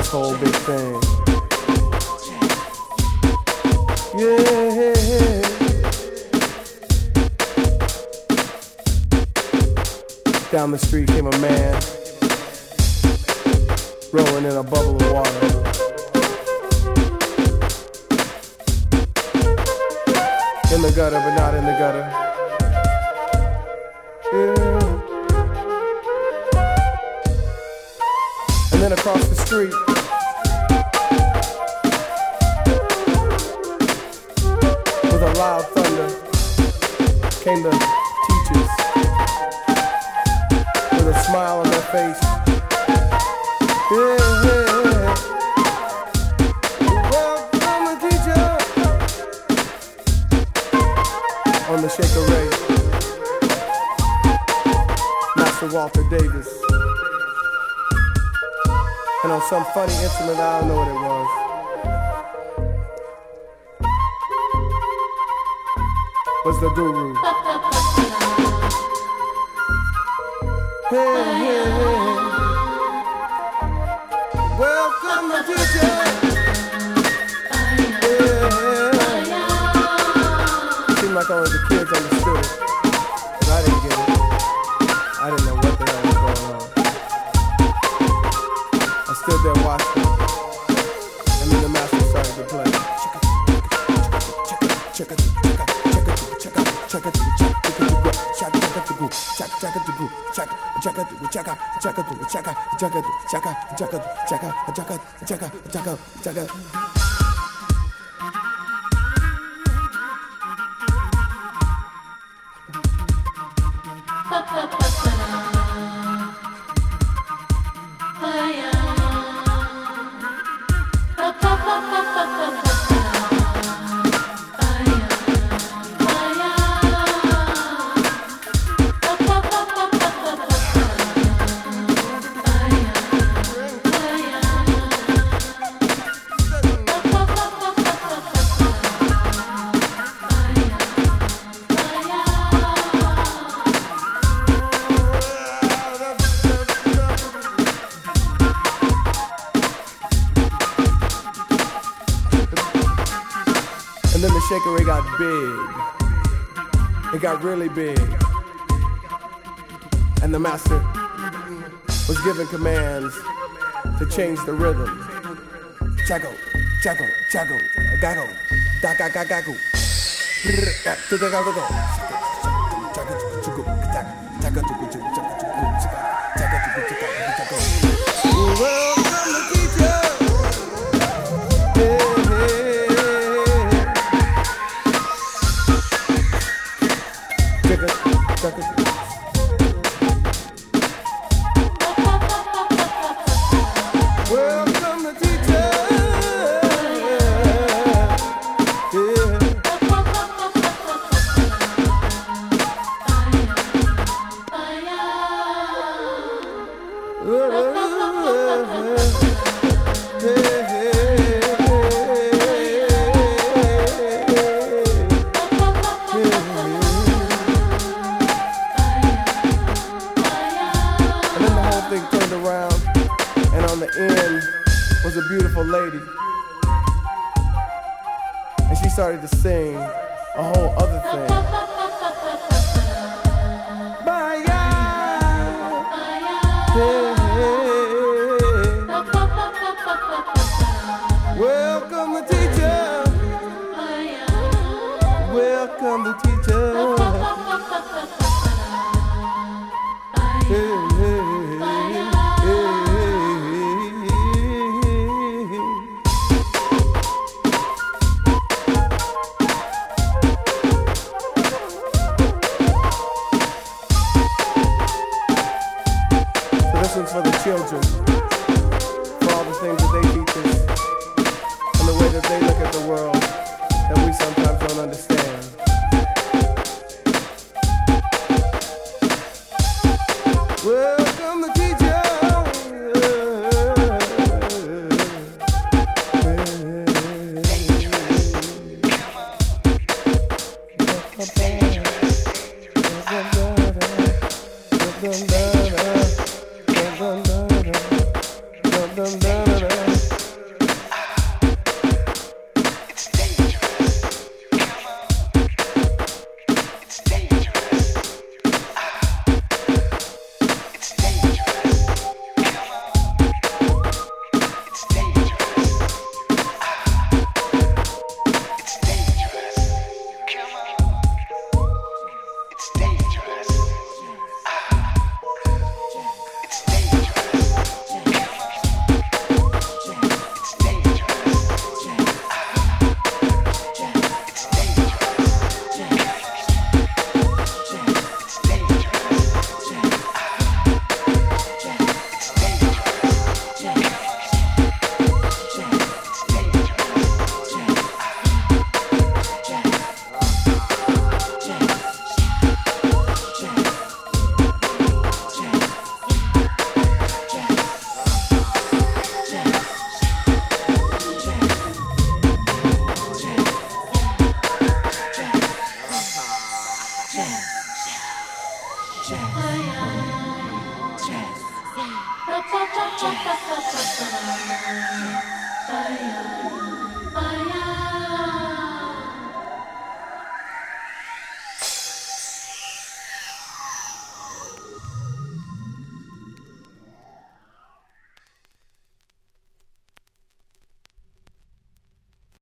this whole big thing. Yeah. Down the street came a man, rolling in a bubble of water. In the gutter, but not in the gutter. Yeah. And then across the street, with a loud thunder, came the teachers, with a smile on their face. Yeah, yeah. Welcome the teacher on the Shaker Ray, Master Walter Davis, and on some funny instrument, I don't know what it was. Was the guru. Hey, hey, hey. Welcome the teacher. Yeah. Seemed like only the kids understood it, but I didn't get it. I didn't know what the hell was going on. I stood there watching, and then the master started to play. Shaker Ray got big. It got really big. And the master was giving commands to change the rhythm. Chago, chago, chago, gago, da ga ga gago. Started to sing a whole other thing. Baya, hey, hey. Welcome the teacher. Welcome the teacher. Hey, hey, for the children, for all the things that they teach us, and the way that they look at the world that we sometimes don't understand. Welcome the teacher. Dangerous.